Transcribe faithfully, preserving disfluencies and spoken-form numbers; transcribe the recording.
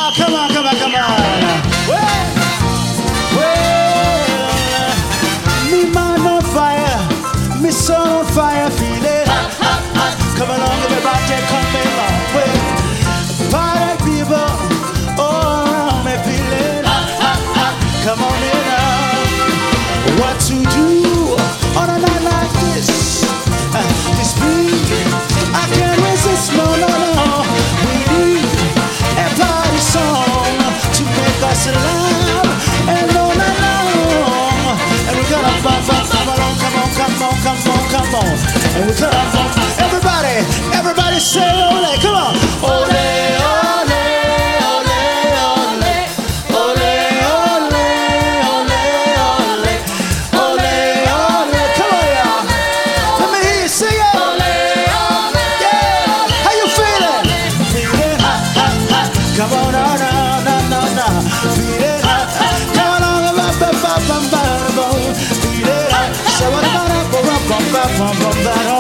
come on, come on, come on. Well, well, me mind on fire, me soul on fire, feel it. Come along, everybody, come along. Well, party people, all around me, feel it. Come on in now. What to do on a night like this? Uh, this beat, I can't resist, no, no, no. We need a party song to make us laugh and all night long. And we're gonna bump, bump, bump along, come on, come on, come on, come on. And we're gonna bump, everybody, everybody say ole, come on. Ole, ole, ole, ole, ole, ole, ole, ole, ole, ole, come on, y'all. Let me hear you sing it. Yeah, how you feeling? Feeling hot, hot, hot. Come on, no, no, no, no, no. Feeling hot, hot. Come on, bum, bum, bum, bum, bum, bum. Feeling hot. So what about it? Bum, bum, bum, bum, bum, bum.